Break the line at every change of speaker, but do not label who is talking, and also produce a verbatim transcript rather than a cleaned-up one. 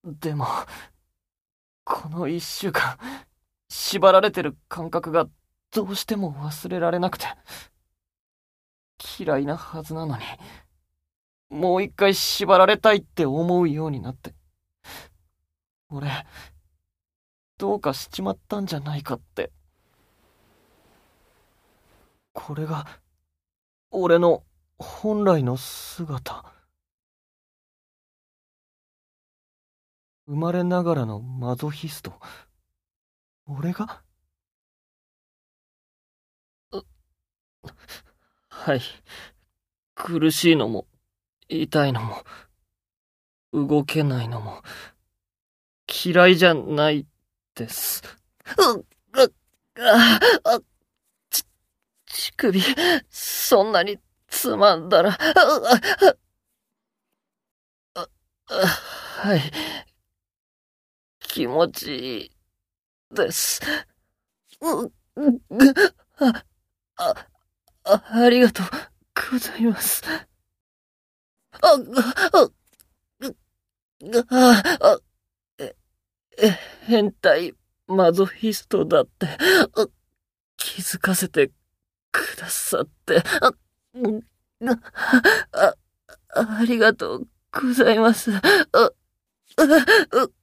でも、この一週間、縛られてる感覚がどうしても忘れられなくて。嫌いなはずなのに、もう一回縛られたいって思うようになって。俺、どうかしちまったんじゃないかって。これが、俺の本来の姿。生まれながらのマゾヒスト。俺が？うはい。苦しいのも、痛いのも、動けないのも、嫌いじゃないです。うっ、うっ、あ、あ、ち、乳首、そんなにつまんだら、あ、あ、あ、あ、はい。気持ちいいです。う、う、あ、あ、あ、ありがとうございます。あ、あ、あ、あ、え、え、変態マゾヒストだって、あ、気づかせてくださって、あ、うん、あ、あ、ありがとうございます。あ、あ、